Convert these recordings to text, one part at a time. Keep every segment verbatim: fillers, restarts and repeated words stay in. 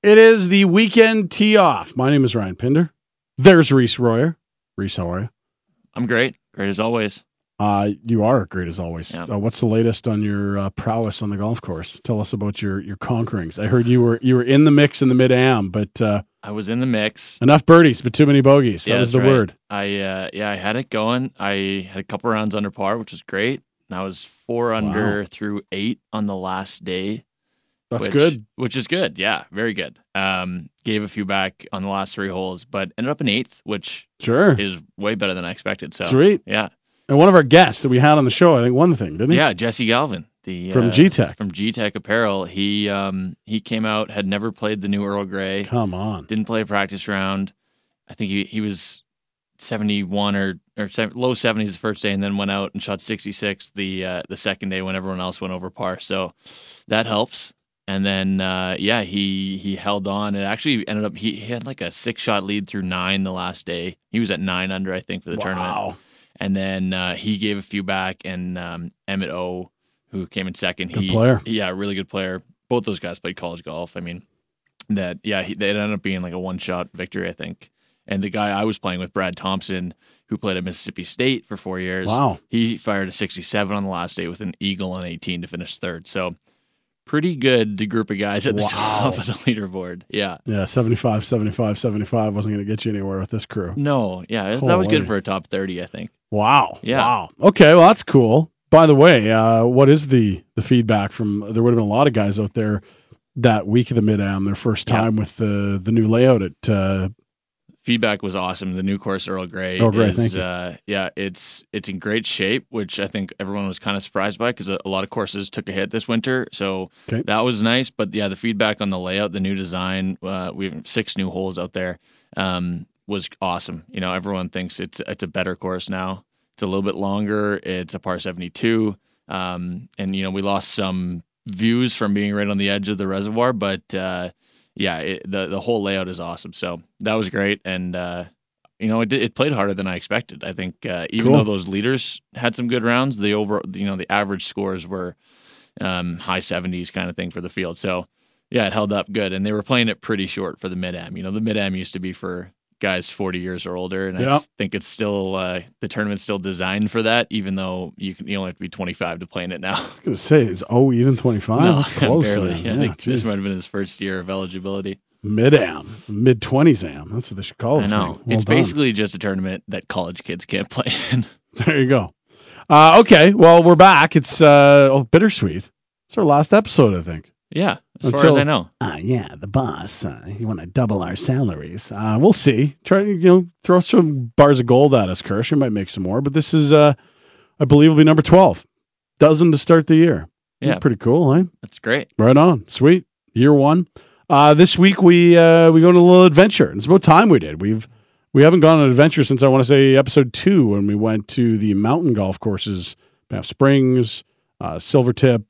It is the weekend tee off. My name is Ryan Pinder. There's Reese Royer. Reese, how are you? I'm great. Great as always. Uh, you are great as always. Yeah. Uh, what's the latest on your uh, prowess on the golf course? Tell us about your your conquerings. I heard you were you were in the mix in the mid-am, but uh, I was in the mix. Enough birdies, but too many bogeys. That yeah, was the right. word. I uh, yeah, I had it going. I had a couple rounds under par, which was great. And I was four under Wow. through eight on the last day. That's which, good. Which is good. Yeah, very good. Um, gave a few back on the last three holes, but ended up in eighth, which Sure. is way better than I expected. So Sweet. Yeah. And one of our guests that we had on the show, I think, won the thing, didn't he? Yeah, Jesse Galvin. The, From uh, G-Tech. From G-Tech Apparel. He um, he came out, had never played the new Earl Grey. Come on. Didn't play a practice round. I think he, he was seventy-one or or seven, low seventies the first day, and then went out and shot sixty-six the uh, the second day when everyone else went over par. So that helps. And then uh, yeah, he he held on. It actually ended up he, he had like a six shot lead through nine the last day. He was at nine under, I think, for the Wow. tournament. And then uh, he gave a few back, and um, Emmett O, who came in second, Good he player. yeah, really good player. Both those guys played college golf. I mean, that yeah, he, they ended up being like a one shot victory, I think. And the guy I was playing with, Brad Thompson, who played at Mississippi State for four years, Wow. he fired a sixty-seven on the last day with an eagle on eighteen to finish third. So pretty good group of guys at the Wow. top of the leaderboard. Yeah. Yeah, seventy-five, seventy-five, seventy-five wasn't going to get you anywhere with this crew. No, yeah, that was Holy. good for a top thirty, I think. Wow. Yeah. Wow. Okay, well, that's cool. By the way, uh, what is the the feedback from, there would have been a lot of guys out there that week of the mid-am, their first time Yeah. with the the new layout at uh, Feedback was awesome. The new course, Earl Grey, Earl Grey, is thank you. Uh, yeah, it's it's in great shape, which I think everyone was kind of surprised by because a, a lot of courses took a hit this winter. So Okay. that was nice. But yeah, the feedback on the layout, the new design, uh, we have six new holes out there, um, was awesome. You know, everyone thinks it's it's a better course now. It's a little bit longer. It's a par seventy-two, um, and you know we lost some views from being right on the edge of the reservoir, but. Uh, Yeah, it, the the whole layout is awesome. So that was great, and uh, you know it it played harder than I expected. I think uh, even Cool. though those leaders had some good rounds, the over you know the average scores were um, high seventies kind of thing for the field. So yeah, it held up good, and they were playing it pretty short for the mid-am. You know, the mid-am used to be for guys forty years or older, and I Yeah. just think it's still uh, the tournament's still designed for that, even though you can you only have to be twenty-five to play in it now. I was going to say, is oh even twenty-five? No, That's close. barely. man. Yeah, I Yeah, think this geez. might have been his first year of eligibility. Mid-am, mid-twenties am. That's what they should call it. I know. Well it's done. basically just a tournament that college kids can't play in. There you go. Uh, okay, well, we're back. It's uh, oh, bittersweet. It's our last episode, I think. Yeah, as far Until- as I know. Uh, yeah, the boss. Uh, you want to double our salaries? Uh, we'll see. Try to you know throw some bars of gold at us, Kirsch. We might make some more. But this is, uh, I believe, will be number twelve. Dozen to start the year. Yeah, Pretty cool, eh? that's great. Right on. Sweet. Year one. Uh, this week we uh, we go on a little adventure. It's about time we did. We've we haven't gone on an adventure since I want to say episode two when we went to the mountain golf courses, Banff Springs, uh, Silvertip,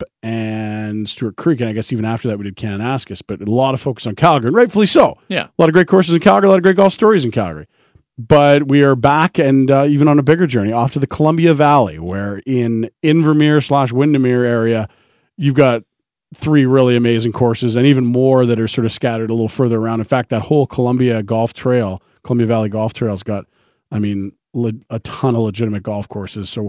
and Stewart Creek. And I guess even after that we did Kananaskis, but a lot of focus on Calgary, and rightfully so. Yeah. A lot of great courses in Calgary, a lot of great golf stories in Calgary. But we are back and uh, even on a bigger journey off to the Columbia Valley, where in Invermere slash Windermere area, you've got three really amazing courses and even more that are sort of scattered a little further around. In fact, that whole Columbia Golf Trail, Columbia Valley Golf Trail's got, I mean, le- a ton of legitimate golf courses. So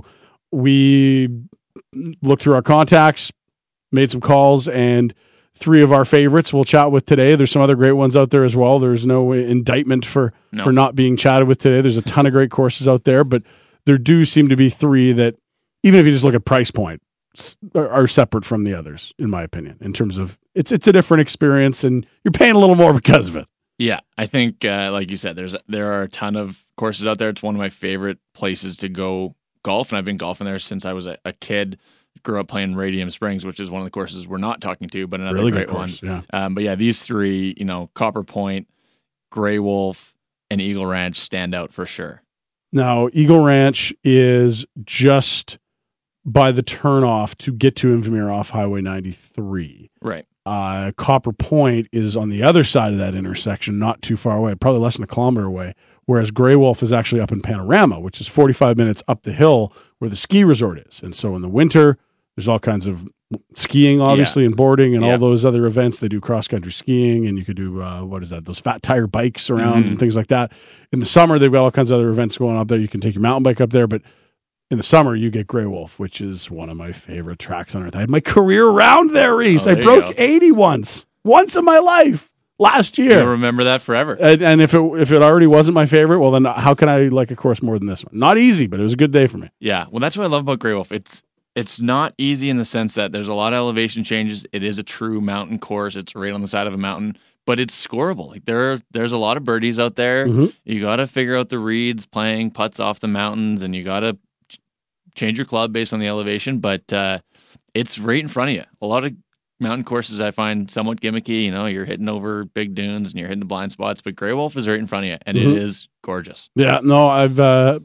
we looked through our contacts, made some calls, and three of our favorites we'll chat with today. There's some other great ones out there as well. There's no indictment for, No. for not being chatted with today. There's a ton of great courses out there, but there do seem to be three that, even if you just look at price point, are are separate from the others, in my opinion, in terms of it's it's a different experience and you're paying a little more because of it. Yeah, I think, uh, like you said, there's there are a ton of courses out there. It's one of my favorite places to go golf, and I've been golfing there since I was a, a kid. Grew up playing Radium Springs, which is one of the courses we're not talking to, but another Really great good course, one. yeah. Um, but yeah, these three, you know, Copper Point, Grey Wolf, and Eagle Ranch stand out for sure. Now, Eagle Ranch is just by the turnoff to get to Invermere off Highway ninety-three. Right. Uh, Copper Point is on the other side of that intersection, not too far away, probably less than a kilometer away, whereas Grey Wolf is actually up in Panorama, which is forty-five minutes up the hill where the ski resort is. And so in the winter, there's all kinds of skiing, obviously, Yeah. and boarding and Yeah. all those other events. They do cross-country skiing, and you could do, uh, what is that, those fat tire bikes around Mhm. and things like that. In the summer, they've got all kinds of other events going up there. You can take your mountain bike up there, but in the summer, you get Grey Wolf, which is one of my favorite tracks on earth. I had my career round there, Reese. Oh, I there you broke go. eighty once. Once in my life. Last year. You'll remember that forever. And, and if it if it already wasn't my favorite, well, then how can I like a course more than this one? Not easy, but it was a good day for me. Yeah, well, that's what I love about Grey Wolf. It's it's not easy in the sense that there's a lot of elevation changes. It is a true mountain course. It's right on the side of a mountain, but it's scoreable. Like there, are, there's a lot of birdies out there. Mhm. You got to figure out the reeds, playing putts off the mountains, and you got to ch- change your club based on the elevation. But uh, it's right in front of you. A lot of mountain courses I find somewhat gimmicky. You know, you're hitting over big dunes and you're hitting the blind spots, but Grey Wolf is right in front of you, and Mhm. it is gorgeous. Yeah, no, I've uh,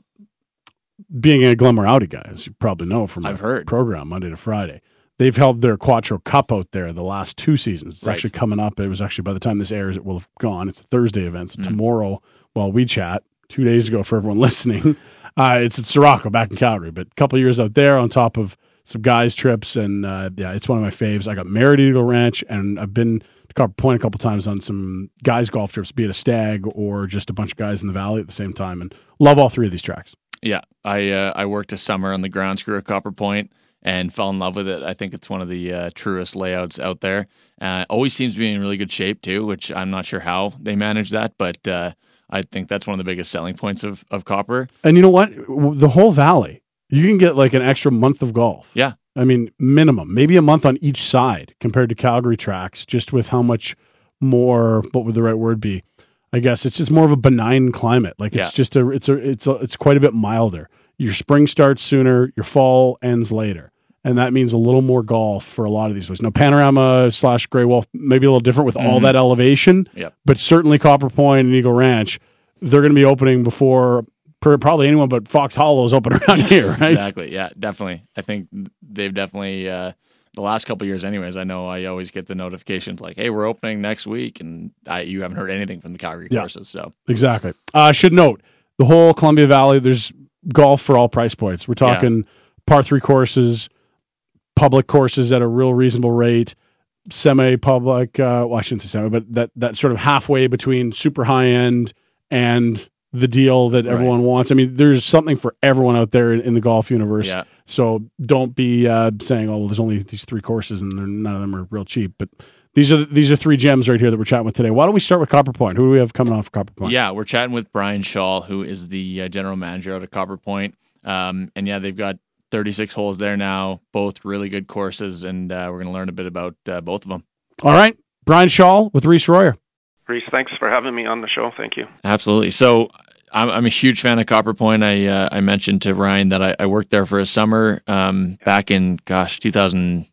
being a Glen Moraudi guy, as you probably know from I've our heard. program Monday to Friday. They've held their Quattro Cup out there the last two seasons. It's Right. actually coming up. It was actually by the time this airs, it will have gone. It's a Thursday event. So Mm. tomorrow, while we chat, two days ago for everyone listening, uh, it's at Sirocco back in Calgary. But a couple years out there on top of some guys' trips, and uh, yeah, it's one of my faves. I got married at Eagle Ranch, and I've been to Copper Point a couple times on some guys' golf trips, be it a stag or just a bunch of guys in the valley at the same time, and love all three of these tracks. Yeah, I uh, I worked a summer on the ground crew at Copper Point and fell in love with it. I think it's one of the uh, truest layouts out there. Uh, always seems to be in really good shape too, which I'm not sure how they manage that, but uh, I think that's one of the biggest selling points of of Copper. And you know what? W- The whole valley, you can get like an extra month of golf. Yeah. I mean, minimum, maybe a month on each side compared to Calgary tracks, just with how much more, what would the right word be? I guess it's just more of a benign climate. Like it's Yeah. just a, it's a, it's a, it's quite a bit milder. Your spring starts sooner, your fall ends later. And that means a little more golf for a lot of these ones. Now, Panorama slash Grey Wolf, maybe a little different with all Mhm. that elevation, Yep. but certainly Copper Point and Eagle Ranch, they're going to be opening before per- probably anyone but Fox Hollow is open around here, right? Exactly. Yeah, definitely. I think they've definitely uh, the last couple of years, anyways. I know I always get the notifications like, "Hey, we're opening next week," and I, you haven't heard anything from the Calgary Yeah. courses. So Exactly. Uh, I should note the whole Columbia Valley. There's golf for all price points. We're talking par three courses, public courses at a real reasonable rate, semi-public. Uh, well, I shouldn't say semi, but that that sort of halfway between super high end and the deal that Right. everyone wants. I mean, there's something for everyone out there in, in the golf universe. yeah, So don't be uh, saying, "Oh, well, there's only these three courses, and they're, none of them are real cheap." But these are these are three gems right here that we're chatting with today. Why don't we start with Copper Point? Who do we have coming off Copper Point? yeah, we're chatting with Brian Shaw, who is the uh, general manager out of Copper Point. Um, and yeah, they've got thirty-six holes there now, both really good courses, and uh, we're going to learn a bit about uh, both of them. All right, Brian Shaw with Reese Royer. Reese, thanks for having me on the show. Thank you. Absolutely. So I'm, I'm a huge fan of Copper Point. I uh, I mentioned to Ryan that I, I worked there for a summer um, back in, gosh, two thousand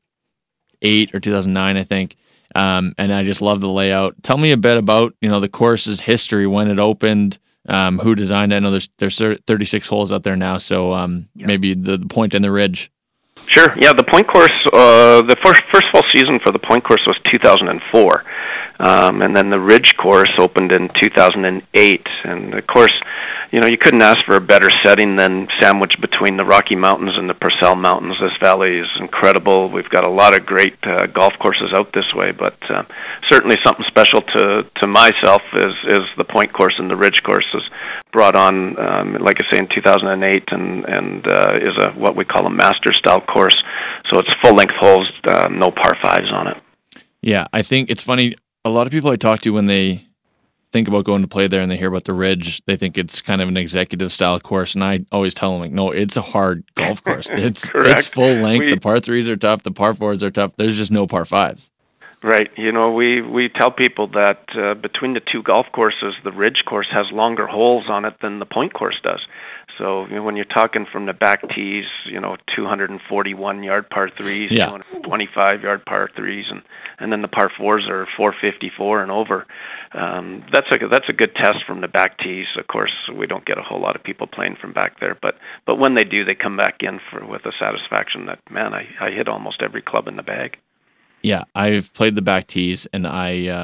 eight or two thousand nine, I think. Um, and I just love the layout. Tell me a bit about, you know, the course's history, when it opened, um, who designed it. I know there's there's thirty-six holes out there now, so um, Yeah. maybe the, the point and the ridge. Sure. Yeah, the Point Course, uh, the first first full season for the Point Course was two thousand four, um, and then the Ridge Course opened in two thousand eight. And of course, you know, you couldn't ask for a better setting than sandwiched between the Rocky Mountains and the Purcell Mountains. This valley is incredible. We've got a lot of great uh, golf courses out this way, but uh, certainly something special to to myself is is the Point Course and the Ridge Course is brought on, um, like I say, in two thousand eight, and and uh, is a what we call a master style course. So it's full length holes, uh, no par fives on it. Yeah, I think it's funny. A lot of people I talk to when they think about going to play there and they hear about the Ridge, they think it's kind of an executive style course, and I always tell them like, no, it's a hard golf course. It's Correct. it's full length. We- the par threes are tough. The par fours are tough. There's just no par fives. Right. You know, we, we tell people that uh, between the two golf courses, the Ridge course has longer holes on it than the Point Course does. So you know, when you're talking from the back tees, you know, two hundred forty-one yard par threes, Yeah. two hundred twenty-five yard par threes, and, and then the par fours are four fifty-four and over. Um, that's a that's a good test from the back tees. Of course, we don't get a whole lot of people playing from back there, but but when they do, they come back in for with a satisfaction that, man, I, I hit almost every club in the bag. Yeah, I've played the back tees, and I um,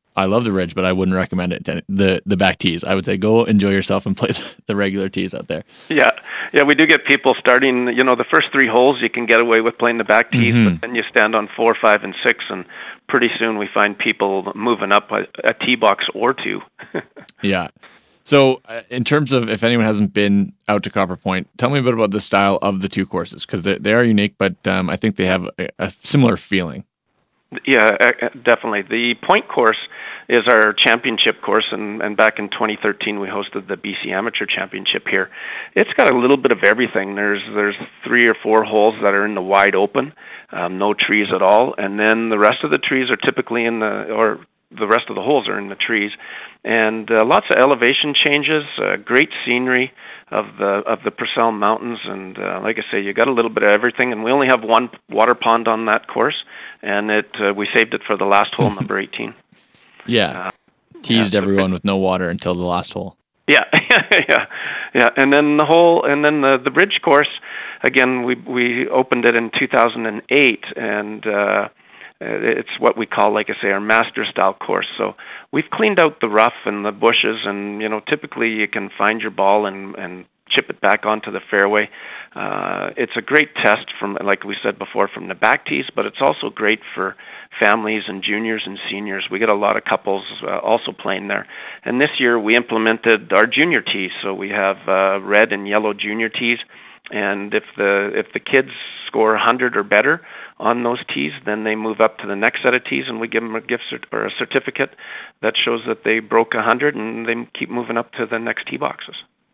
I love the Ridge, but I wouldn't recommend it to the the back tees. I would say go enjoy yourself and play the, the regular tees out there. Yeah, yeah, we do get people starting. You know, the first three holes you can get away with playing the back tees, mm-hmm. but then you stand on four, five, and six, and pretty soon we find people moving up a, a tee box or two. Yeah. So, uh, in terms of if anyone hasn't been out to Copper Point, tell me a bit about the style of the two courses, because they, they are unique, but um, I think they have a, a similar feeling. Yeah, definitely. The Point course is our championship course, and, and back in twenty thirteen we hosted the B C Amateur Championship here. It's got a little bit of everything. There's there's three or four holes that are in the wide open, um, no trees at all, and then the rest of the trees are typically in the, or the rest of the holes are in the trees, and uh, lots of elevation changes, uh, great scenery of the of the Purcell Mountains, and uh, like I say, you got a little bit of everything. And we only have one water pond on that course, and it uh, we saved it for the last hole, number eighteen. Yeah, uh, teased yeah, everyone with no water until the last hole. Yeah, yeah, yeah, and then the whole, and then the the bridge course. Again, we we opened it in two thousand eight, and uh, it's what we call, like I say, our master style course. So we've cleaned out the rough and the bushes, and you know, typically you can find your ball and and chip it back onto the fairway. Uh, it's a great test from, like we said before, from the back tees, but it's also great for families and juniors and seniors. We get a lot of couples uh, also playing there. And this year we implemented our junior tees, so we have uh, red and yellow junior tees. And if the if the kids score one hundred or better on those tees, then they move up to the next set of tees, and we give them a gift cert- or a certificate that shows that they broke one hundred, and they keep moving up to the next tee boxes.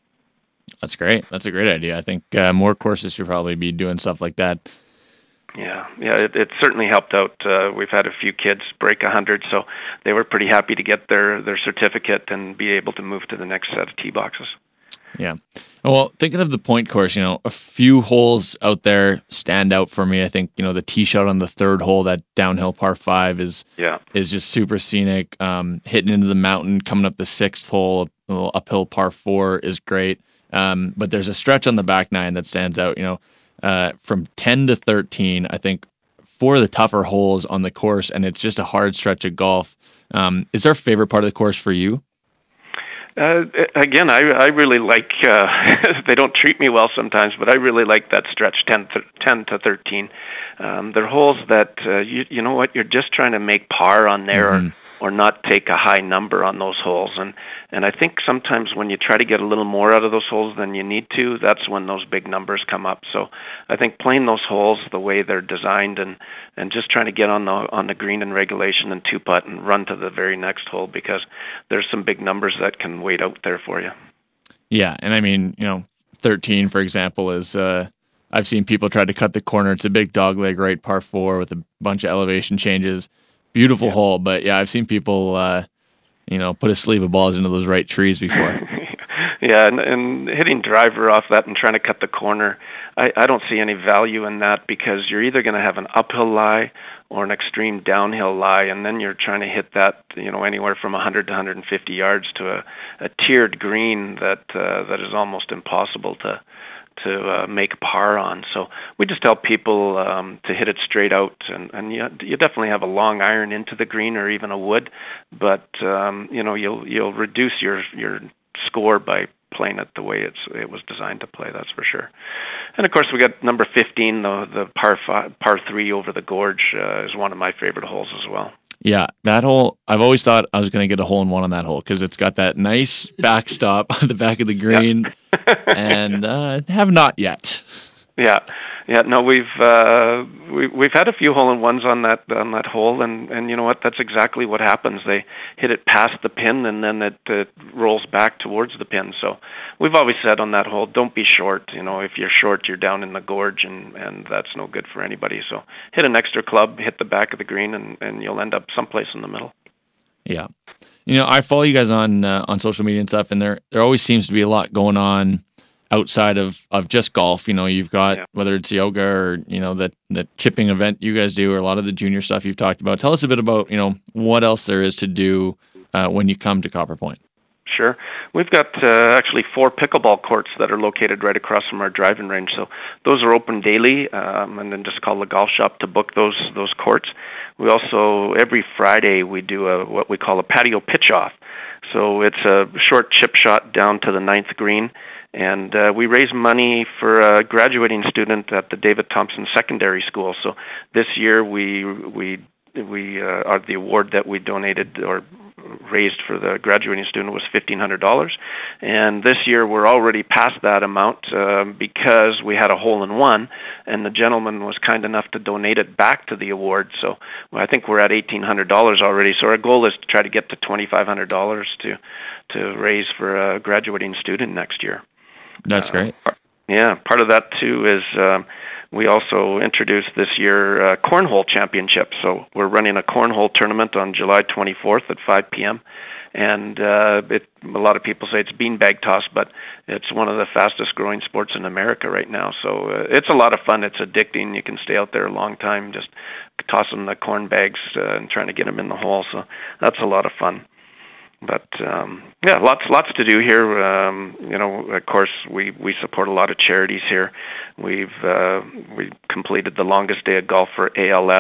That's great. That's a great idea. I think uh, more courses should probably be doing stuff like that. Yeah, yeah, it, it certainly helped out. Uh, we've had a few kids break one hundred, so they were pretty happy to get their, their certificate and be able to move to the next set of tee boxes. Yeah. Well, thinking of the Point course, you know, a few holes out there stand out for me. I think, you know, the tee shot on the third hole, that downhill par five is yeah. is just super scenic. Um, hitting into the mountain, coming up the sixth hole, a little uphill par four is great. Um, but there's a stretch on the back nine that stands out, you know, uh, from ten to thirteen, I think four of the tougher holes on the course, and it's just a hard stretch of golf. Um, is there a favorite part of the course for you? Uh, again, I, I really like, uh, they don't treat me well sometimes, but I really like that stretch ten to thirteen. Um, they're holes that, uh, you, you know what, you're just trying to make par on there, mm-hmm. or, or not take a high number on those holes. And, and I think sometimes when you try to get a little more out of those holes than you need to, that's when those big numbers come up. So I think playing those holes the way they're designed, and, and just trying to get on the on the green in regulation and two-putt and run to the very next hole, because there's some big numbers that can wait out there for you. Yeah, and I mean, you know, thirteen, for example, is... Uh, I've seen people try to cut the corner. It's a big dogleg right par four with a bunch of elevation changes. Beautiful yeah. hole, but yeah, I've seen people, uh, you know, put a sleeve of balls into those right trees before. Yeah, and, and hitting driver off that and trying to cut the corner, I, I don't see any value in that, because you're either going to have an uphill lie or an extreme downhill lie, and then you're trying to hit that, you know, anywhere from one hundred to one hundred fifty yards to a, a tiered green that uh, that is almost impossible to to uh, make par on. So we just tell people um, to hit it straight out, and, and you, you definitely have a long iron into the green or even a wood, but um, you know, you'll you'll reduce your your score by playing it the way it's it was designed to play. That's for sure. And of course, we got number fifteen, the the par five, par three over the gorge, uh, is one of my favorite holes as well. Yeah, that hole, I've always thought I was going to get a hole in one on that hole, because it's got that nice backstop on the back of the green, yeah. and uh, have not yet. Yeah, yeah. No, we've uh, we, we've had a few hole in ones on that on that hole, and, and you know what? That's exactly what happens. They hit it past the pin, and then it, it rolls back towards the pin. So we've always said on that hole, don't be short. You know, if you're short, you're down in the gorge, and, and that's no good for anybody. So hit an extra club, hit the back of the green, and, and you'll end up someplace in the middle. Yeah, you know, I follow you guys on uh, on social media and stuff, and there there always seems to be a lot going on outside of, of just golf. You know, you've got, yeah. whether it's yoga or, you know, that, that chipping event you guys do, or a lot of the junior stuff you've talked about. Tell us a bit about, you know, what else there is to do uh, when you come to Copper Point. Sure. We've got uh, actually four pickleball courts that are located right across from our driving range. So those are open daily, um, and then just call the golf shop to book those those courts. We also, every Friday, we do a what we call a patio pitch-off. So it's a short chip shot down to the ninth green, and uh, we raise money for a graduating student at the David Thompson Secondary School. So this year we we we uh, are the award that we donated or raised for the graduating student was fifteen hundred dollars, and this year we're already past that amount uh, because we had a hole in one, and the gentleman was kind enough to donate it back to the award. So well, I think we're at eighteen hundred dollars already. So our goal is to try to get to twenty-five hundred dollars to to raise for a graduating student next year. That's great. Uh, yeah, part of that too is um, we also introduced this year uh, cornhole championship. So we're running a cornhole tournament on July twenty-fourth at five p.m. And uh, it, a lot of people say it's beanbag toss, but it's one of the fastest growing sports in America right now. So uh, it's a lot of fun. It's addicting. You can stay out there a long time just tossing the corn bags uh, and trying to get them in the hole. So that's a lot of fun. But um, yeah, lots lots to do here. Um, you know, of course, we, we support a lot of charities here. We've uh, we completed the longest day of golf for A L S,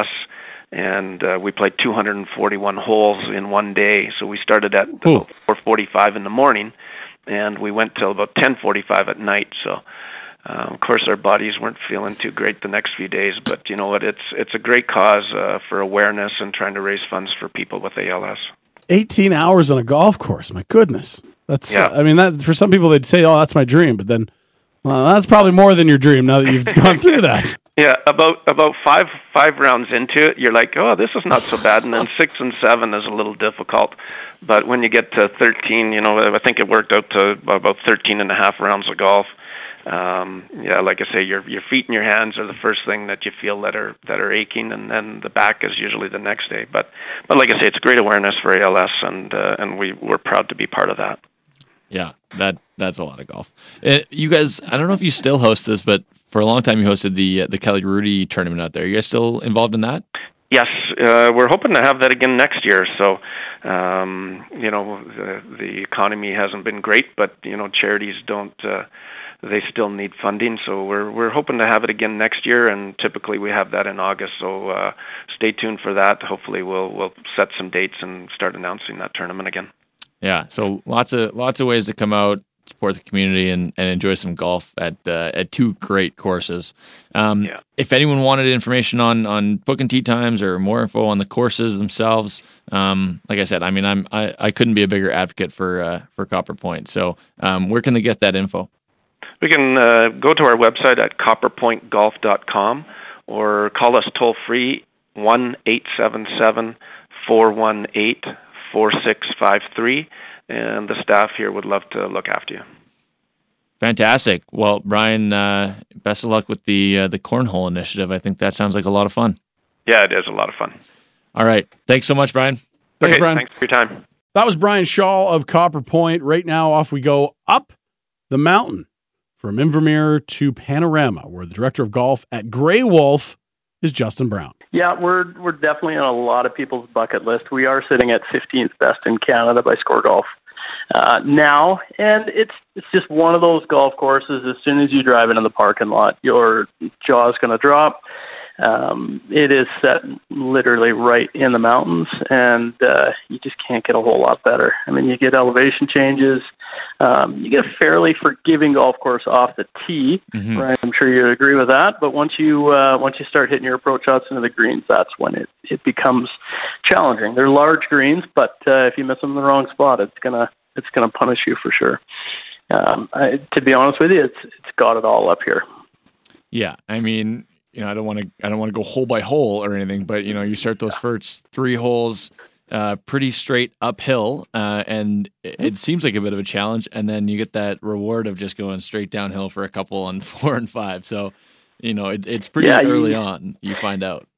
and uh, we played two hundred forty-one holes in one day. So we started at about four forty-five in the morning, and we went till about ten forty-five at night. So. Uh, of course, our bodies weren't feeling too great the next few days, but you know what? It's it's a great cause uh, for awareness and trying to raise funds for people with A L S. eighteen hours on a golf course. My goodness. That's, yeah. uh, I mean, that for some people, they'd say, oh, that's my dream. But then, well, that's probably more than your dream now that you've gone through that. Yeah, about about five five rounds into it, you're like, oh, this is not so bad. And then six and seven is a little difficult. But when you get to thirteen, you know, I think it worked out to about thirteen and a half rounds of golf. Um, yeah, like I say, your your feet and your hands are the first thing that you feel that are that are aching, and then the back is usually the next day. But but like I say, it's great awareness for A L S, and uh, and we we're proud to be part of that. Yeah, that that's a lot of golf. Uh, you guys, I don't know if you still host this, but for a long time you hosted the uh, the Kelly Rudy tournament out there. Are you guys still involved in that? Yes, uh, we're hoping to have that again next year. So, um, you know, the, the economy hasn't been great, but you know, charities don't. Uh, They still need funding, so we're we're hoping to have it again next year, and typically we have that in August. So uh, stay tuned for that. Hopefully, we'll we'll set some dates and start announcing that tournament again. Yeah, so lots of lots of ways to come out, support the community, and, and enjoy some golf at uh, at two great courses. Um, yeah. If anyone wanted information on on booking tee times or more info on the courses themselves, um, like I said, I mean, I'm I, I couldn't be a bigger advocate for uh, for Copper Point. So um, where can they get that info? We can uh, go to our website at copper point golf dot com or call us toll-free, one eight seven seven, four one eight, four six five three, and the staff here would love to look after you. Fantastic. Well, Brian, uh, best of luck with the uh, the Cornhole Initiative. I think that sounds like a lot of fun. Yeah, it is a lot of fun. All right. Thanks so much, Brian. Thanks, okay, Brian. Thanks for your time. That was Brian Shaw of Copper Point. Right now, off we go up the mountain. From Invermere to Panorama, where the director of golf at Grey Wolf is Justin Brown. Yeah, we're we're definitely on a lot of people's bucket list. We are sitting at fifteenth best in Canada by Score Golf uh, now, and it's it's just one of those golf courses. As soon as you drive into the parking lot, your jaw's going to drop. Um, it is set literally right in the mountains, and uh, you just can't get a whole lot better. I mean, you get elevation changes. Um, you get a fairly forgiving golf course off the tee, mm-hmm. right? I'm sure you agree with that. But once you uh, once you start hitting your approach shots into the greens, that's when it, it becomes challenging. They're large greens, but uh, if you miss them in the wrong spot, it's gonna it's gonna punish you for sure. Um, I, to be honest with you, it's it's got it all up here. Yeah, I mean, you know, I don't want to I don't want to go hole by hole or anything, but you know, you start those first three holes. Uh, pretty straight uphill, uh, and it, it seems like a bit of a challenge. And then you get that reward of just going straight downhill for a couple on four and five. So, you know, it, it's pretty yeah, early you, on. You find out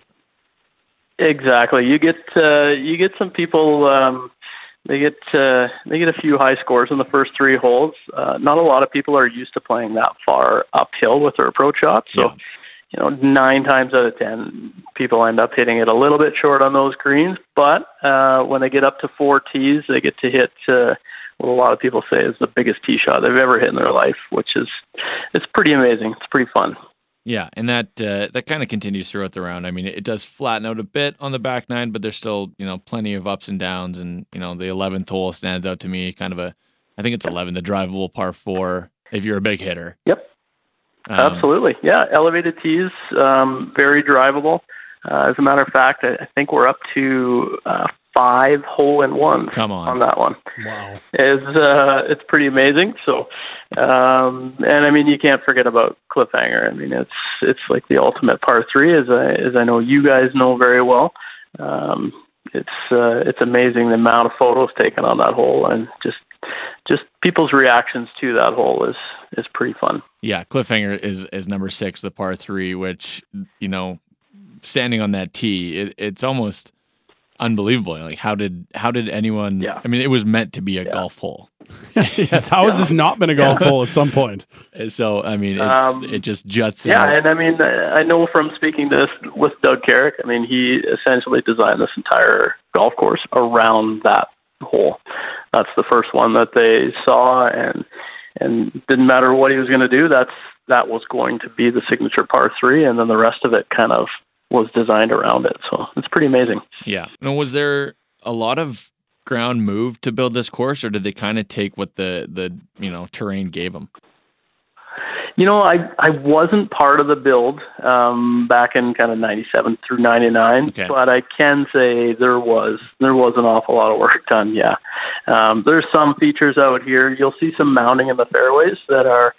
exactly. You get uh, you get some people. Um, they get uh, they get a few high scores in the first three holes. Uh, not a lot of people are used to playing that far uphill with their approach shots. So. Yeah. You know, nine times out of ten, people end up hitting it a little bit short on those greens. But uh, when they get up to four tees, they get to hit uh, what a lot of people say is the biggest tee shot they've ever hit in their life, which is it's pretty amazing. It's pretty fun. Yeah, and that uh, that kind of continues throughout the round. I mean, it does flatten out a bit on the back nine, but there's still, you know, plenty of ups and downs. And, you know, the eleventh hole stands out to me, kind of a, I think it's eleven, the drivable par four, if you're a big hitter. Yep. Um, Absolutely. Yeah, elevated tees, um, very drivable. Uh, as a matter of fact, I, I think we're up to uh, five hole-in-ones Come on. on that one. Wow. It's, uh, it's pretty amazing. So, um, and I mean, you can't forget about Cliffhanger. I mean, it's it's like the ultimate par three, as I, as I know you guys know very well. Um, it's uh, it's amazing the amount of photos taken on that hole, and just just people's reactions to that hole is is pretty fun. Yeah, Cliffhanger is, is number six, the par three, which, you know, standing on that tee, it, it's almost unbelievable. Like, how did how did anyone? Yeah. I mean, it was meant to be a yeah. golf hole. Yes. How has this not been a golf hole at some point? So, I mean, it's, Um, it just juts Yeah, out. and I mean, I know from speaking to this with Doug Carrick, I mean, he essentially designed this entire golf course around that hole. That's the first one that they saw, and and didn't matter what he was going to do. That's that was going to be the signature par three, and then the rest of it kind of was designed around it. So it's pretty amazing. Yeah. And was there a lot of ground moved to build this course, or did they kind of take what the the you know terrain gave them? You know, I I wasn't part of the build um, back in kind of ninety-seven through ninety-nine, Okay. but I can say there was there was an awful lot of work done. Yeah, um, there's some features out here. You'll see some mounting in the fairways that are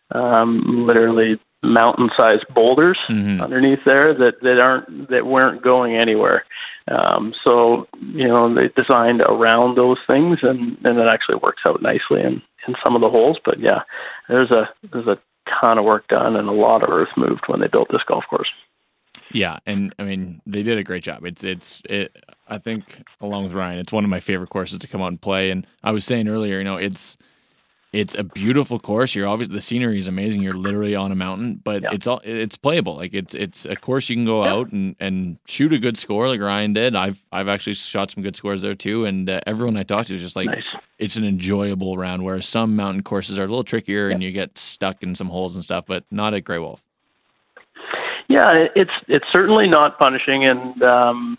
um, literally mountain-sized boulders Mhm. underneath there that, that aren't that weren't going anywhere. Um, so you know they designed around those things, and, and it actually works out nicely in, in some of the holes. But yeah, there's a there's a ton of work done and a lot of earth moved when they built this golf course. Yeah, and I mean they did a great job. It's it's it. I think along with Ryan, it's one of my favorite courses to come out and play. And I was saying earlier, you know, it's it's a beautiful course. You're obviously the scenery is amazing. You're literally on a mountain, but Yeah. it's all it's playable. Like it's it's a course you can go Yeah. out and, and shoot a good score like Ryan did. I've I've actually shot some good scores there too. And uh, everyone I talked to is just like Nice. it's an enjoyable round. Whereas some mountain courses are a little trickier and you get stuck in some holes and stuff, but not at Grey Wolf. Yeah, it- it's it's certainly not punishing, and um,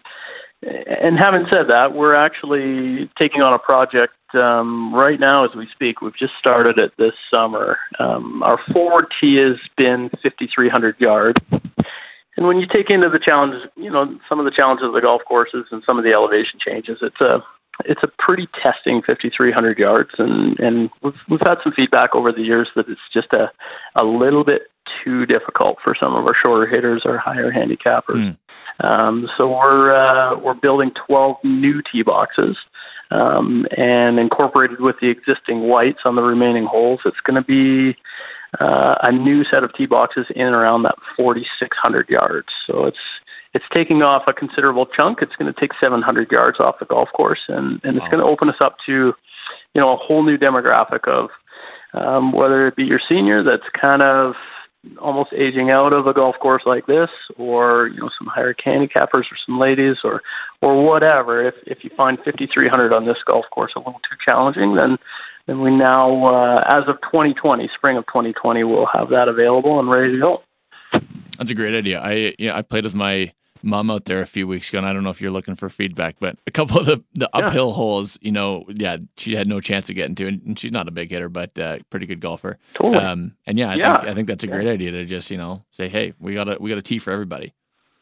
and having said that, we're actually taking on a project um, right now as we speak. We've just started it this summer. Um, our forward tee has been fifty-three hundred yards, and when you take into the challenge, you know, some of the challenges of the golf courses and some of the elevation changes, it's a it's a pretty testing fifty-three hundred yards, and and we've we've had some feedback over the years that it's just a a little bit too difficult for some of our shorter hitters or higher handicappers. Mm. Um, so we're uh, we're building twelve new tee boxes, um, and incorporated with the existing whites on the remaining holes, it's going to be uh, a new set of tee boxes in and around that forty-six hundred yards. So it's it's taking off a considerable chunk. It's going to take seven hundred yards off the golf course, and, and it's Wow. going to open us up to, you know, a whole new demographic of um, whether it be your senior that's kind of almost aging out of a golf course like this, or you know some higher handicappers or some ladies or or whatever. If if you find fifty-three hundred on this golf course a little too challenging, then then we now uh, as of twenty twenty, spring of twenty twenty, we'll have that available and ready to go. That's a great idea. I yeah, I played with my mom out there a few weeks ago, and I don't know if you're looking for feedback, but a couple of the, the Yeah. uphill holes, you know, yeah, she had no chance of getting to, and she's not a big hitter, but uh, pretty good golfer. Totally. Um, and yeah, I Yeah. think I think that's a great idea to just you know say, hey, we got a we got a tee for everybody.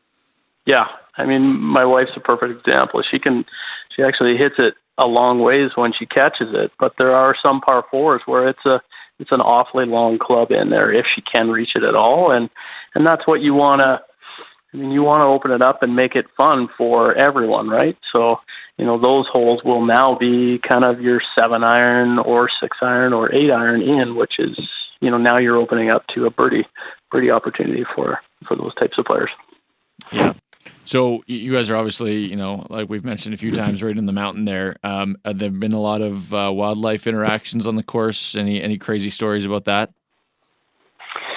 Yeah, I mean, my wife's a perfect example. She can, she actually hits it a long ways when she catches it, but there are some par fours where it's a, it's an awfully long club in there if she can reach it at all, and and that's what you want to. I mean, you want to open it up and make it fun for everyone, right? So, you know, those holes will now be kind of your seven iron or six iron or eight iron in, which is, you know, now you're opening up to a birdie, birdie opportunity for for those types of players. Yeah. So y- you guys are obviously, you know, like we've mentioned a few times, right in the mountain there. Um, have there been a lot of uh, wildlife interactions on the course? Any any crazy stories about that?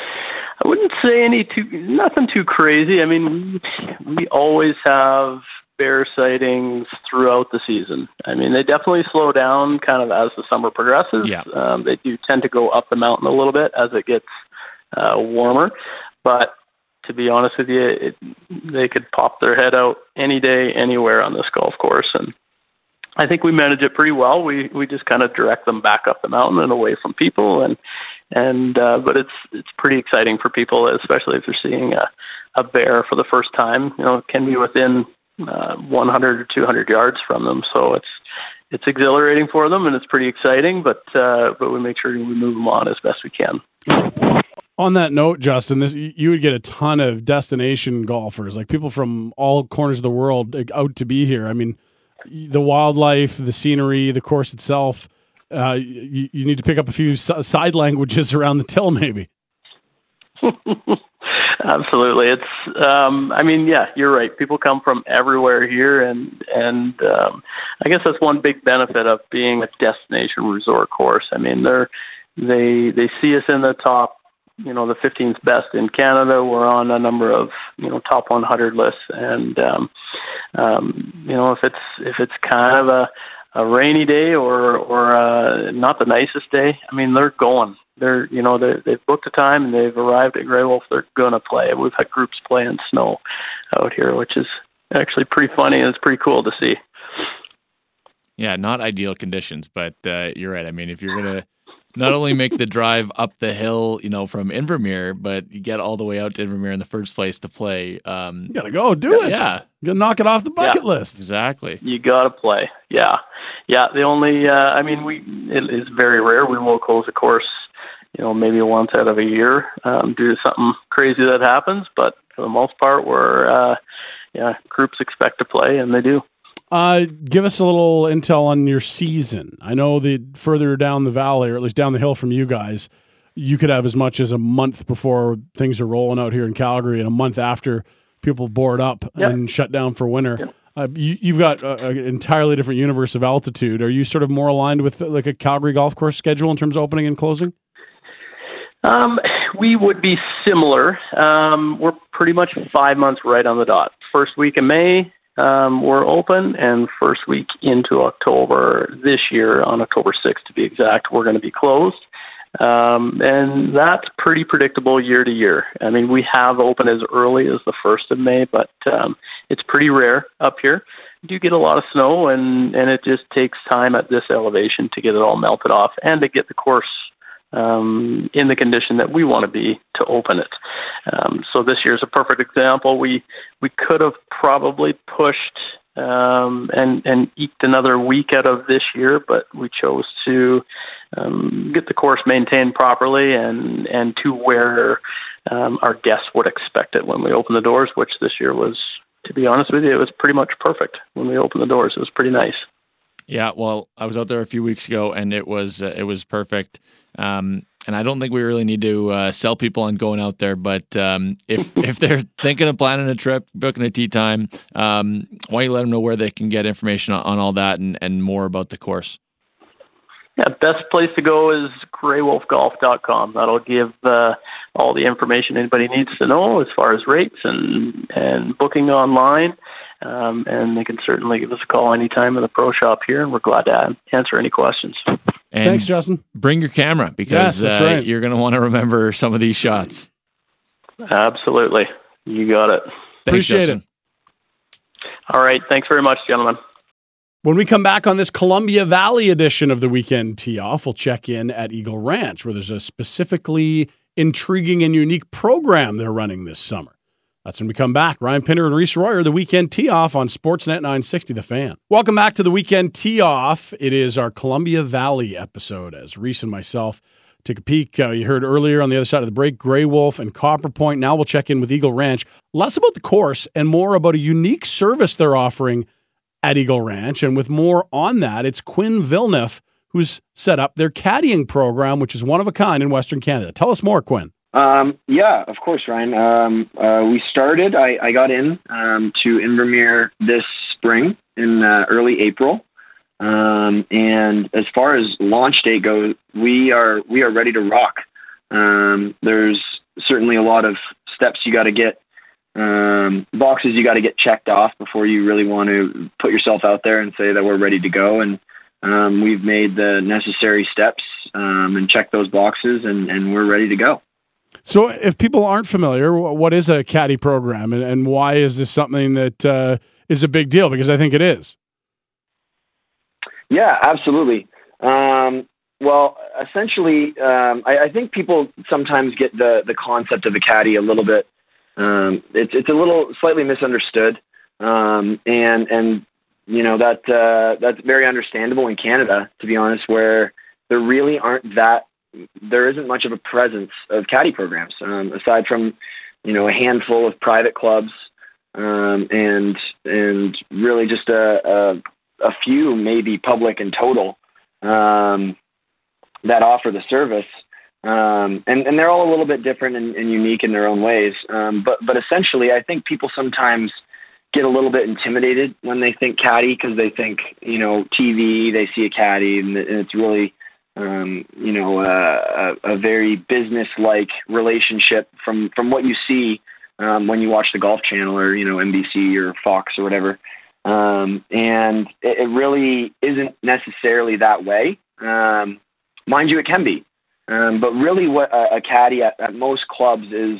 I wouldn't say any too, nothing too crazy. I mean, we, we always have bear sightings throughout the season. I mean, they definitely slow down kind of as the summer progresses. Yeah. Um, they do tend to go up the mountain a little bit as it gets uh, warmer. But to be honest with you, it, they could pop their head out any day, anywhere on this golf course. And I think we manage it pretty well. We we just kind of direct them back up the mountain and away from people. And and uh, but it's it's pretty exciting for people, especially if they're seeing a, a bear for the first time. You know, it can be within uh, one hundred or two hundred yards from them. So it's it's exhilarating for them, and it's pretty exciting. But uh, but we make sure we move them on as best we can. On that note, Justin, this you would get a ton of destination golfers, like people from all corners of the world, out to be here. I mean, the wildlife, the scenery, the course itself. Uh, you, you need to pick up a few side languages around the till, maybe. Absolutely. It's, um, I mean, yeah, you're right. People come from everywhere here, and and um, I guess that's one big benefit of being a destination resort course. I mean, they're they they see us in the top, you know, the fifteenth best in Canada. We're on a number of, you know, top one hundred lists, and um, um, you know, if it's if it's kind of a a rainy day or or uh, not the nicest day, I mean, they're going. They're, you know, they they've booked a time and they've arrived at Grey Wolf. They're gonna play. We've had groups play in snow out here, which is actually pretty funny, and it's pretty cool to see. Yeah, not ideal conditions, but uh, you're right. I mean, if you're gonna not only make the drive up the hill, you know, from Invermere, but you get all the way out to Invermere in the first place to play. Um, you gotta go do it. Yeah, you gotta knock it off the bucket yeah, list. Exactly. You gotta play. Yeah, yeah. The only, uh, I mean, we it is very rare. We will close a course, you know, maybe once out of a year um, due to something crazy that happens. But for the most part, we're, uh, yeah, groups expect to play, and they do. Uh, give us a little intel on your season. I know that further down the valley, or at least down the hill from you guys, you could have as much as a month before things are rolling out here in Calgary, and a month after people board up yep. and shut down for winter. Yep. Uh, you, you've got a, an entirely different universe of altitude. Are you sort of more aligned with like a Calgary golf course schedule in terms of opening and closing? Um, we would be similar. Um, we're pretty much five months right on the dot. First week of May, um, we're open, and first week into October this year, on October sixth to be exact, we're going to be closed. Um, and that's pretty predictable year to year. I mean, we have opened as early as the first of May, but um, it's pretty rare up here. You do get a lot of snow, and, and it just takes time at this elevation to get it all melted off and to get the course um, in the condition that we want to be to open it. Um, so this year's a perfect example. We we could have probably pushed um, and, and eked another week out of this year, but we chose to um, get the course maintained properly and, and to where um, our guests would expect it when we open the doors, which this year was, to be honest with you, it was pretty much perfect when we opened the doors. It was pretty nice. Yeah, well, I was out there a few weeks ago, and it was uh, it was perfect. Um, and I don't think we really need to uh, sell people on going out there. But um, if if they're thinking of planning a trip, booking a tee time, um, why don't you let them know where they can get information on, on all that and, and more about the course? Yeah, best place to go is grey wolf golf dot com. That'll give uh, all the information anybody needs to know as far as rates and, and booking online. Um, and they can certainly give us a call anytime in the pro shop here, and we're glad to answer any questions. And thanks, Justin. Bring your camera, because yes, uh, right. you're going to want to remember some of these shots. Absolutely. You got it. Thanks, Appreciate Justin. it. All right. Thanks very much, gentlemen. When we come back on this Columbia Valley edition of the Weekend Tee-Off, we'll check in at Eagle Ranch, where there's a specifically intriguing and unique program they're running this summer. That's when we come back. Ryan Pinner and Reese Royer, the Weekend Tee-Off on Sportsnet nine sixty, The Fan. Welcome back to the Weekend Tee-Off. It is our Columbia Valley episode as Reese and myself take a peek. Uh, you heard earlier on the other side of the break, Grey Wolf and Copper Point. Now we'll check in with Eagle Ranch. Less about the course and more about a unique service they're offering at Eagle Ranch. And with more on that, it's Quinn Villeneuve who's set up their caddying program, which is one of a kind in Western Canada. Tell us more, Quinn. Um, yeah, of course, Ryan. Um, uh, we started, I, I got in um, to Invermere this spring in uh, early April. Um, and as far as launch date goes, we are we are ready to rock. Um, there's certainly a lot of steps you got to get um, boxes you got to get checked off before you really want to put yourself out there and say that we're ready to go. And um, we've made the necessary steps um, and checked those boxes, and, and we're ready to go. So if people aren't familiar, what is a caddy program, and, and why is this something that uh, is a big deal? Because I think it is. Yeah, absolutely. Um, well, essentially, um, I, I think people sometimes get the, the concept of a caddy a little bit. Um, it's it's a little slightly misunderstood, um, and and you know that uh, that's very understandable in Canada, to be honest, where there really aren't that there isn't much of a presence of caddy programs um, aside from you know a handful of private clubs um, and and really just a, a a few maybe public in total um, that offer the service. Um, and, and they're all a little bit different and, and unique in their own ways. Um, but, but essentially, I think people sometimes get a little bit intimidated when they think caddy, because they think, you know, T V, they see a caddy, and, and it's really, um, you know, uh, a, a very business-like relationship from, from what you see um, when you watch the Golf Channel or, you know, N B C or Fox or whatever. Um, and it, it really isn't necessarily that way. Um, mind you, it can be. Um, but really what a, a caddy at, at most clubs is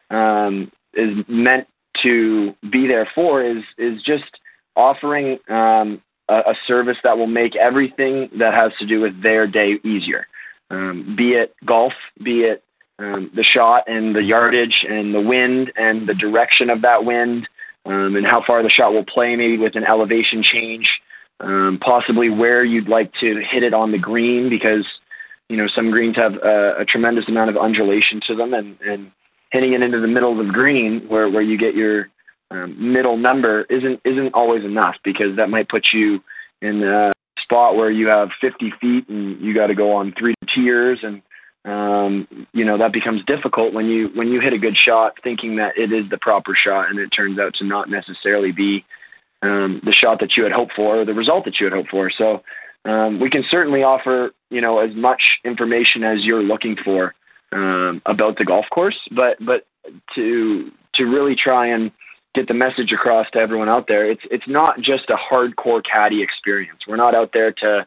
um, is meant to be there for is is just offering um, a, a service that will make everything that has to do with their day easier, um, be it golf, be it um, the shot and the yardage and the wind and the direction of that wind, Um, and how far the shot will play, maybe with an elevation change, um, possibly where you'd like to hit it on the green, because, you know, some greens have a, a tremendous amount of undulation to them, and, and hitting it into the middle of the green where, where you get your um, middle number isn't isn't always enough, because that might put you in a spot where you have fifty feet and you got to go on three tiers, and Um, you know, that becomes difficult when you when you hit a good shot thinking that it is the proper shot, and it turns out to not necessarily be um, the shot that you had hoped for or the result that you had hoped for. So um, we can certainly offer, you know, as much information as you're looking for um, about the golf course, but but to to really try and get the message across to everyone out there, it's it's not just a hardcore caddy experience. We're not out there to,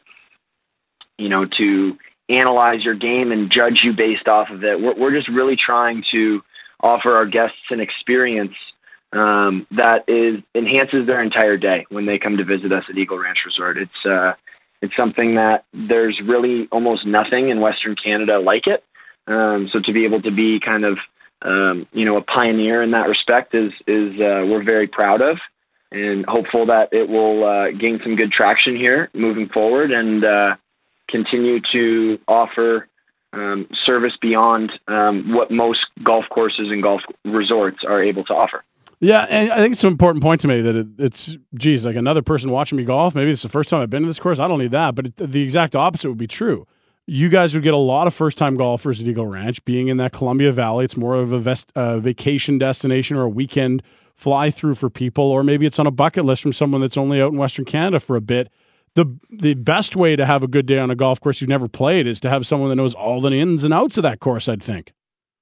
you know, to analyze your game and judge you based off of it. We're, we're just really trying to offer our guests an experience um, that is enhances their entire day when they come to visit us at Eagle Ranch Resort. It's uh, it's something that there's really almost nothing in Western Canada like it. Um, so to be able to be kind of um, you know a pioneer in that respect is is uh, we're very proud of, and hopeful that it will uh, gain some good traction here moving forward, and uh, continue to offer um, service beyond um, what most golf courses and golf resorts are able to offer. Yeah, and I think it's an important point to me that it, it's, geez, like another person watching me golf, maybe it's the first time I've been to this course, I don't need that, but it, the exact opposite would be true. You guys would get a lot of first-time golfers at Eagle Ranch. Being in that Columbia Valley, it's more of a vest, uh, vacation destination or a weekend fly-through for people, or maybe it's on a bucket list from someone that's only out in Western Canada for a bit. The the best way to have a good day on a golf course you've never played is to have someone that knows all the ins and outs of that course, I'd think.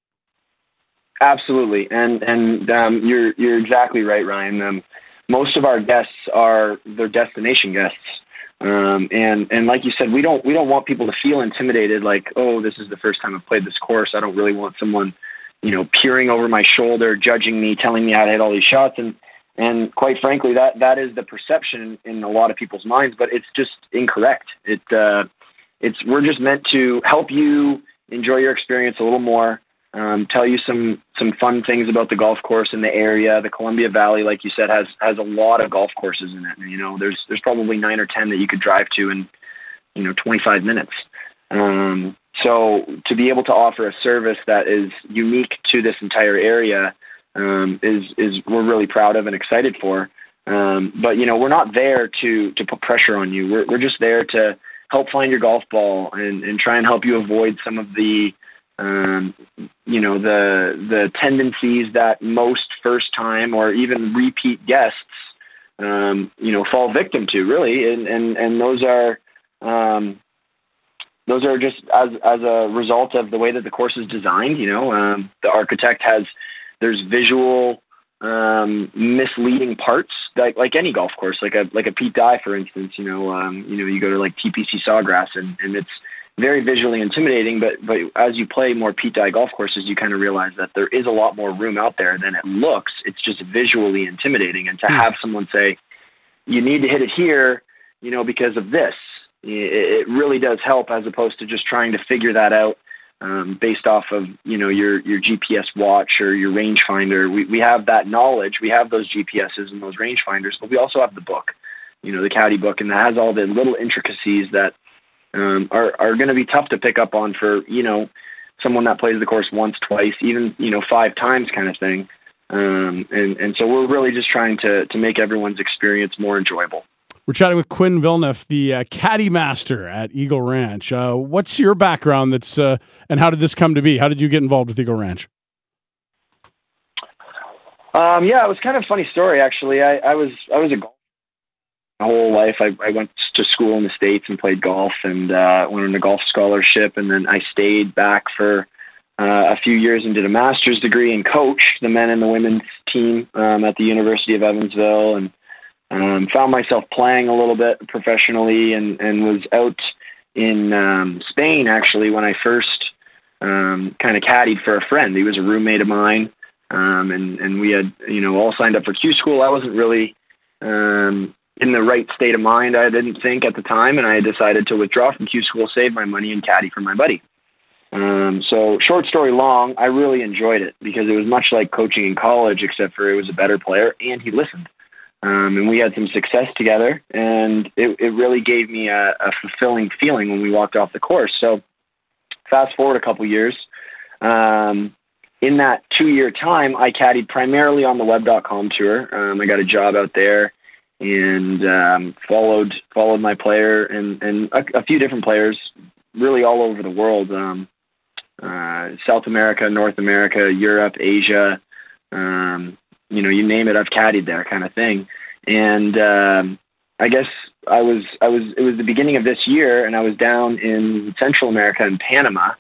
Absolutely, and and um, you're you're exactly right, Ryan. Um, most of our guests are their destination guests, um, and and like you said, we don't we don't want people to feel intimidated. Like, oh, this is the first time I've played this course. I don't really want someone, you know, peering over my shoulder, judging me, telling me how to hit all these shots. And And quite frankly, that, that is the perception in a lot of people's minds, but it's just incorrect. It, uh, it's, we're just meant to help you enjoy your experience a little more, um, tell you some, some fun things about the golf course in the area. The Columbia Valley, like you said, has, has a lot of golf courses in it. You know, there's, there's probably nine or ten that you could drive to in, you know, twenty-five minutes. Um, so to be able to offer a service that is unique to this entire area, Um, is is we're really proud of and excited for, um, but you know we're not there to to put pressure on you. We're we're just there to help find your golf ball and, and try and help you avoid some of the um, you know the the tendencies that most first time or even repeat guests um, you know fall victim to, really, and and and those are um, those are just as as a result of the way that the course is designed. You know, um, the architect has There's visual um, misleading parts, like like any golf course, like a like a Pete Dye, for instance. You know, um, you know, you go to like T P C Sawgrass, and, and it's very visually intimidating. But but as you play more Pete Dye golf courses, you kind of realize that there is a lot more room out there than it looks. It's just visually intimidating, and to have someone say, "You need to hit it here," you know, because of this, it, it really does help, as opposed to just trying to figure that out. Um, based off of, you know, your, your G P S watch or your rangefinder. We we have that knowledge. We have those G P S's and those rangefinders, but we also have the book, you know, the caddy book, and that has all the little intricacies that um, are, are going to be tough to pick up on for, you know, someone that plays the course once, twice, even, you know, five times kind of thing. Um, and, and so we're really just trying to, to make everyone's experience more enjoyable. We're chatting with Quinn Villeneuve, the uh, caddy master at Eagle Ranch. Uh, what's your background? That's uh, and how did this come to be? How did you get involved with Eagle Ranch? Um, yeah, it was kind of a funny story, actually. I, I was I was a golfer my whole life. I, I went to school in the States and played golf, and uh, went on a golf scholarship, and then I stayed back for uh, a few years and did a master's degree and coach the men and the women's team um, at the University of Evansville, and Um, found myself playing a little bit professionally, and, and was out in um, Spain, actually, when I first um, kind of caddied for a friend. He was a roommate of mine, um, and, and we had, you know, all signed up for Q School. I wasn't really um, in the right state of mind, I didn't think at the time, and I decided to withdraw from Q School, save my money, and caddy for my buddy. Um, so short story long, I really enjoyed it because it was much like coaching in college, except for it was a better player, and he listened. Um, and we had some success together, and it, it really gave me a, a fulfilling feeling when we walked off the course. So fast forward a couple years, um, in that two-year time, I caddied primarily on the web dot com tour. Um, I got a job out there, and um, followed followed my player and, and a, a few different players, really all over the world, um, uh, South America, North America, Europe, Asia, um, you know, you name it, I've caddied there, kind of thing. And um, I guess I was, I was, it was the beginning of this year, and I was down in Central America in Panama,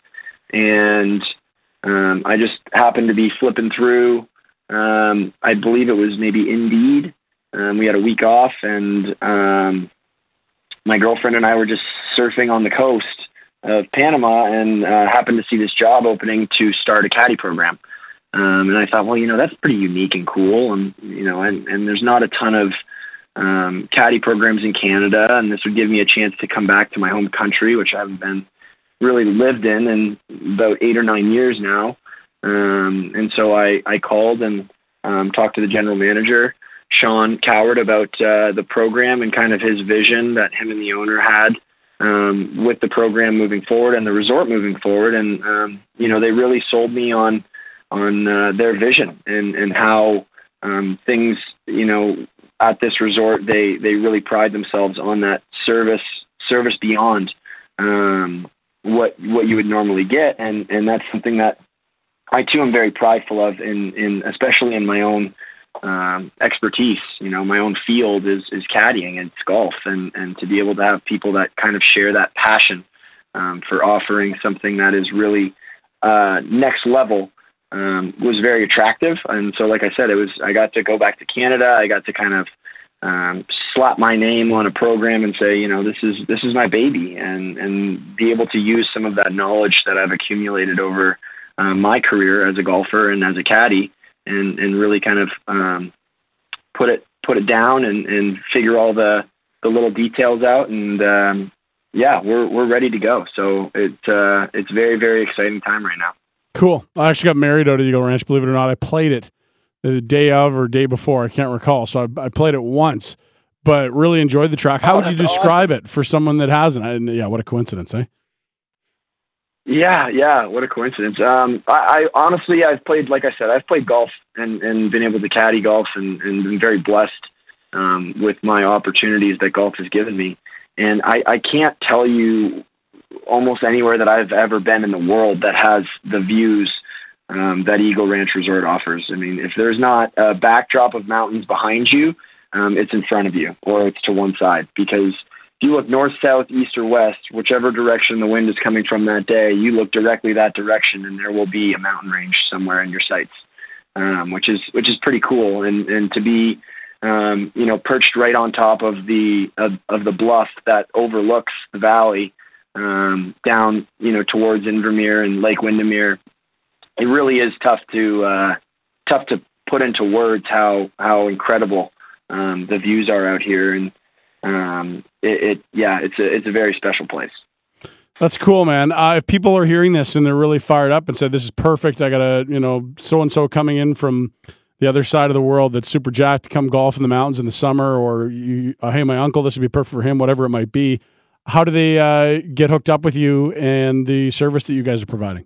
and um, I just happened to be flipping through. Um, I believe it was maybe Indeed. Um, we had a week off, and um, my girlfriend and I were just surfing on the coast of Panama, and uh, happened to see this job opening to start a caddy program. Um, and I thought, well, you know, that's pretty unique and cool. And, you know, and, and there's not a ton of um, caddy programs in Canada. And this would give me a chance to come back to my home country, which I haven't been really lived in in about eight or nine years now. Um, and so I, I called and um, talked to the general manager, Sean Coward, about uh, the program and kind of his vision that him and the owner had um, with the program moving forward and the resort moving forward. And, um, you know, they really sold me on on uh, their vision and, and how um, things, you know, at this resort, they, they really pride themselves on that service, service beyond um, what what you would normally get. And, and that's something that I, too, am very prideful of, in, in especially in my own um, expertise. You know, my own field is, is caddying and it's golf. And, and to be able to have people that kind of share that passion um, for offering something that is really uh, next level Um, was very attractive. And so, like I said, it was, I got to go back to Canada. I got to kind of um, slap my name on a program and say, you know, this is, this is my baby, and, and be able to use some of that knowledge that I've accumulated over uh, my career as a golfer and as a caddy, and, and really kind of um, put it, put it down and, and figure all the, the little details out. And um, yeah, we're, we're ready to go. So it, uh, it's very, very exciting time right now. Cool. I actually got married out at Eagle Ranch, believe it or not. I played it the day of or day before. I can't recall. So I, I played it once, but really enjoyed the track. How oh, would you describe awesome. it for someone that hasn't? I, yeah, what a coincidence, eh? Yeah, yeah, what a coincidence. Um, I, I honestly, I've played, like I said, I've played golf and, and been able to caddy golf, and, and been very blessed um, with my opportunities that golf has given me. And I, I can't tell you almost anywhere that I've ever been in the world that has the views um, that Eagle Ranch Resort offers. I mean, if there's not a backdrop of mountains behind you, um, it's in front of you, or it's to one side. Because if you look north, south, east, or west, whichever direction the wind is coming from that day, you look directly that direction, and there will be a mountain range somewhere in your sights. um, which is which is pretty cool. And and to be um, you know perched right on top of the of, of the bluff that overlooks the valley um, down you know towards Invermere and Lake Windermere, it really is tough to uh, tough to put into words how how incredible um, the views are out here. And um, it, it yeah, it's a it's a very special place. That's cool, man. Uh, if people are hearing this and they're really fired up and said, this is perfect, I got a, you know, so-and-so coming in from the other side of the world that's super jacked to come golf in the mountains in the summer, or, you, uh, hey, my uncle, this would be perfect for him, whatever it might be. How do they uh, get hooked up with you and the service that you guys are providing?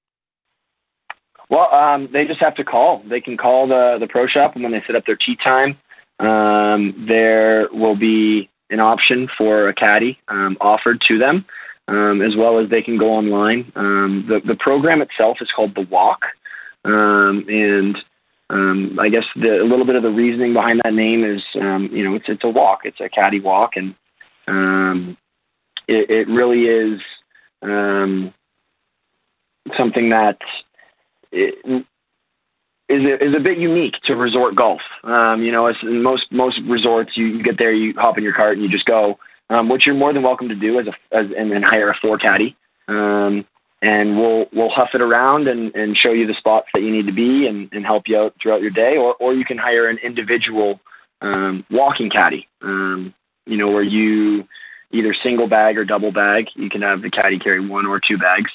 Well, um, they just have to call. They can call the, the pro shop, and when they set up their tee time, um, there will be an option for a caddy um, offered to them. Um, as well as they can go online. Um, the, the program itself is called The Walk. Um, and um, I guess the, a little bit of the reasoning behind that name is, um, you know, it's it's a walk. It's a caddy walk. And um, it, it really is um, something that it, is a, is a bit unique to resort golf. Um, you know, it's, in most most resorts, you, you get there, you hop in your cart, and you just go. Um, which you're more than welcome to do as a as, and then hire a floor caddy, um, and we'll we'll huff it around and, and show you the spots that you need to be and, and help you out throughout your day. Or or you can hire an individual um, walking caddy, um, you know, where you either single bag or double bag. You can have the caddy carry one or two bags.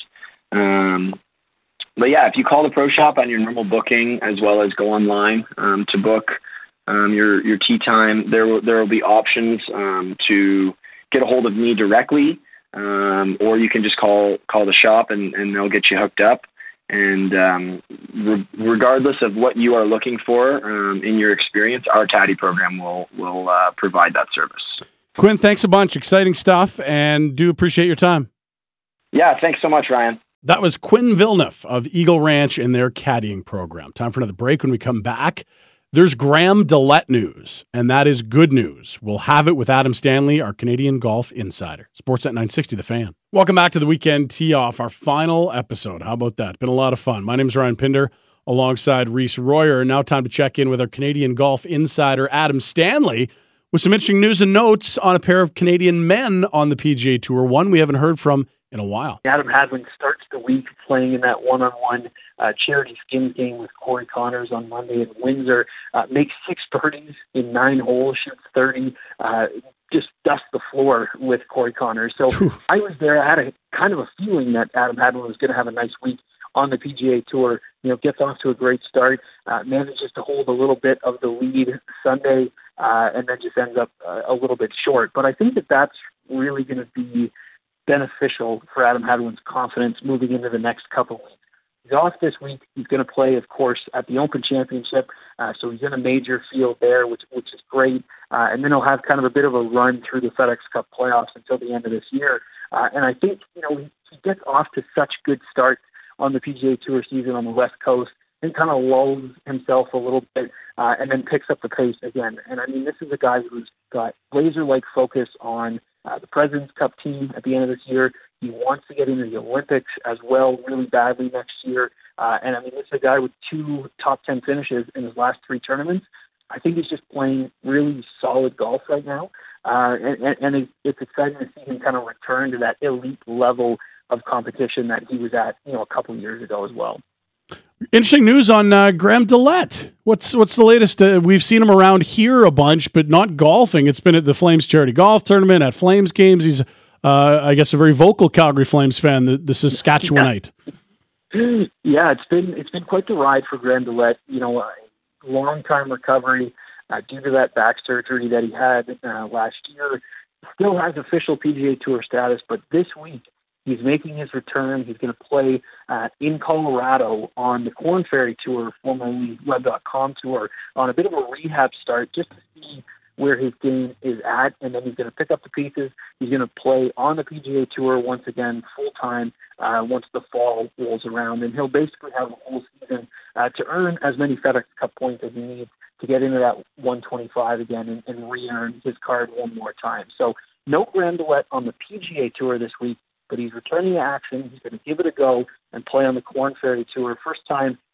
Um, but yeah, if you call the pro shop on your normal booking as well as go online um, to book um, your your tee time, there will there will be options um, to get a hold of me directly, um, or you can just call call the shop and, and they'll get you hooked up. And um, re- regardless of what you are looking for um, in your experience, our caddy program will will uh, provide that service. Quinn, thanks a bunch. Exciting stuff, and do appreciate your time. Yeah, thanks so much, Ryan. That was Quinn Villeneuve of Eagle Ranch and their caddying program. Time for another break. When we come back, there's Graham Dillette news, and that is good news. We'll have it with Adam Stanley, our Canadian golf insider. Sportsnet nine sixty, The Fan. Welcome back to the Weekend Tee-Off, our final episode. How about that? Been a lot of fun. My name is Ryan Pinder, alongside Reese Royer. Now time to check in with our Canadian golf insider, Adam Stanley, with some interesting news and notes on a pair of Canadian men on the P G A Tour, one we haven't heard from in a while. Adam Hadwin starts the week playing in that one-on-one uh, charity skins game with Corey Connors on Monday in Windsor. Uh, makes six birdies in nine holes, shoots thirty, uh, just dusts the floor with Corey Connors. So Whew. I was there. I had a kind of a feeling that Adam Hadwin was going to have a nice week on the P G A Tour. You know, gets off to a great start, uh, manages to hold a little bit of the lead Sunday, uh, and then just ends up uh, a little bit short. But I think that that's really going to be beneficial for Adam Hadwin's confidence moving into the next couple of weeks. He's off this week. He's going to play, of course, at the Open Championship, uh, so he's in a major field there, which which is great. Uh, and then he'll have kind of a bit of a run through the FedEx Cup playoffs until the end of this year. Uh, and I think, you know, he, he gets off to such good starts on the P G A Tour season on the West Coast and kind of lulls himself a little bit uh, and then picks up the pace again. And, I mean, this is a guy who's got laser-like focus on Uh, the President's Cup team at the end of this year. He wants to get into the Olympics as well really badly next year. Uh, and, I mean, this is a guy with two top ten finishes in his last three tournaments. I think he's just playing really solid golf right now. Uh, and and it's exciting to see him kind of return to that elite level of competition that he was at, you know, a couple of years ago as well. Interesting news on uh, Graham Dillette. What's what's the latest? Uh, we've seen him around here a bunch, but not golfing. It's been at the Flames charity golf tournament, at Flames games. He's, uh, I guess, a very vocal Calgary Flames fan. The, the Saskatchewanite. Yeah. yeah, it's been it's been quite the ride for Graham Dillette. You know, a long time recovery uh, due to that back surgery that he had uh, last year. Still has official P G A Tour status, but this week he's making his return. He's going to play uh, in Colorado on the Korn Ferry Tour, formerly Web dot com Tour, on a bit of a rehab start just to see where his game is at, and then he's going to pick up the pieces. He's going to play on the P G A Tour once again full-time uh, once the fall rolls around, and he'll basically have a whole season uh, to earn as many FedEx Cup points as he needs to get into that one twenty-five again and, and re-earn his card one more time. So no Graham Dillette on the P G A Tour this week, but he's returning to action. He's going to give it a go and play on the Korn Ferry Tour. First time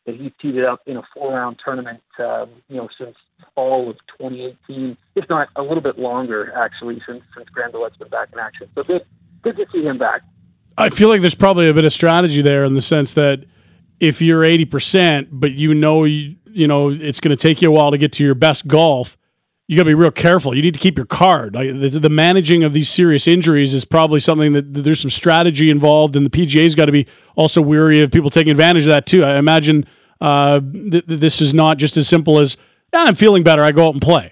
that he's teed it up in a four-round tournament, um, you know, since fall of twenty eighteen, if not a little bit longer, actually, since since Grandelette's been back in action. So good, good to see him back. I feel like there's probably a bit of strategy there in the sense that if you're eighty percent, but you know you, you know it's going to take you a while to get to your best golf, you got to be real careful. You need to keep your card. Like the, the managing of these serious injuries is probably something that, that there's some strategy involved, and the P G A's got to be also weary of people taking advantage of that too. I imagine uh, th- this is not just as simple as, yeah, I'm feeling better, I go out and play.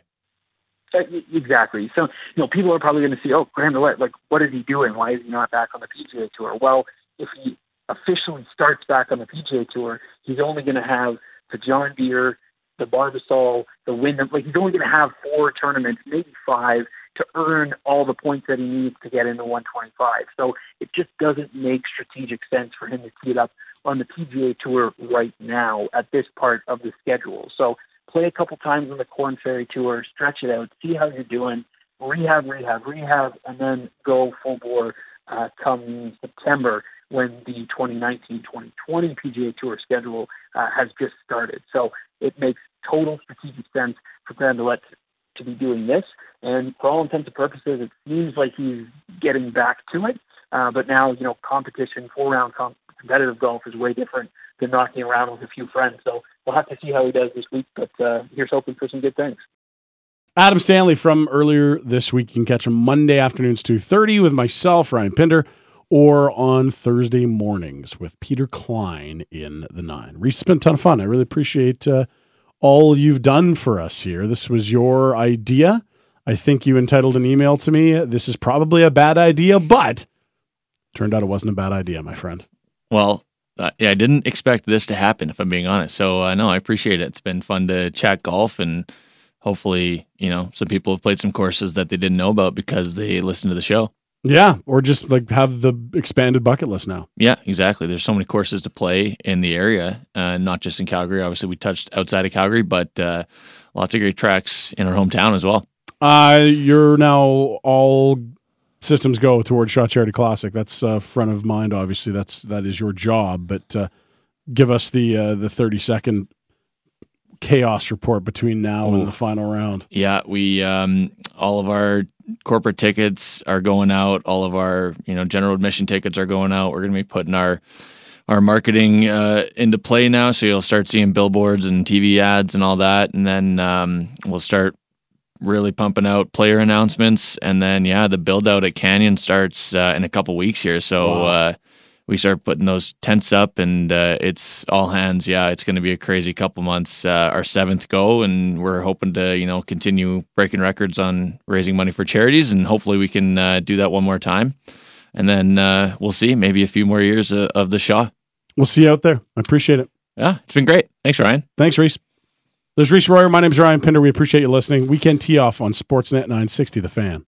Exactly. So, you know, people are probably going to see, oh, Grandelette, like, what is he doing? Why is he not back on the P G A Tour? Well, if he officially starts back on the P G A Tour, he's only going to have the John Deere, the Barbasol, the Wyndham. Like, he's only going to have four tournaments, maybe five, to earn all the points that he needs to get into one twenty-five. So it just doesn't make strategic sense for him to tee it up on the P G A Tour right now at this part of the schedule. So play a couple times on the Korn Ferry Tour, stretch it out, see how you're doing, rehab, rehab, rehab, and then go full bore uh, come September when the twenty nineteen twenty twenty P G A Tour schedule uh, has just started. So it makes total strategic sense for Grandelette to be doing this. And for all intents and purposes, it seems like he's getting back to it. Uh, but now, you know, competition, four-round com- competitive golf is way different than knocking around with a few friends. So we'll have to see how he does this week. But uh, here's hoping for some good things. Adam Stanley from earlier this week. You can catch him Monday afternoons, two thirty with myself, Ryan Pinder, or on Thursday mornings with Peter Klein in the nine. Reese, it's been a ton of fun. I really appreciate uh, all you've done for us here. This was your idea. I think you entitled an email to me. This is probably a bad idea, but turned out it wasn't a bad idea, my friend. Well, uh, yeah, I didn't expect this to happen, if I'm being honest. So, uh, no, I appreciate it. It's been fun to chat golf, and hopefully, you know, some people have played some courses that they didn't know about because they listened to the show. Yeah, or just like have the expanded bucket list now. Yeah, exactly. There's so many courses to play in the area, uh, not just in Calgary. Obviously, we touched outside of Calgary, but uh, lots of great tracks in our hometown as well. Uh, you're now all systems go towards Shaw Charity Classic. That's uh, front of mind, obviously. That's that is your job. But uh, give us the uh, the thirty second chaos report between now Ooh. and the final round. Yeah, we um, all of our corporate tickets are going out. All of our you know general admission tickets are going out. We're going to be putting our our marketing uh, into play now, so you'll start seeing billboards and T V ads and all that, and then um, we'll start really pumping out player announcements, and then yeah, the build out at Canyon starts uh, in a couple weeks here. So wow. uh, we start putting those tents up, and uh, it's all hands. Yeah, it's going to be a crazy couple months. Uh, our seventh go, and we're hoping to you know continue breaking records on raising money for charities, and hopefully we can uh, do that one more time, and then uh, we'll see maybe a few more years of, of the Shaw. We'll see you out there. I appreciate it. Yeah, it's been great. Thanks, Ryan. Thanks, Reese. There's Reese Royer. My name's Ryan Pinder. We appreciate you listening. Weekend Tee Off on Sportsnet nine sixty, The Fan.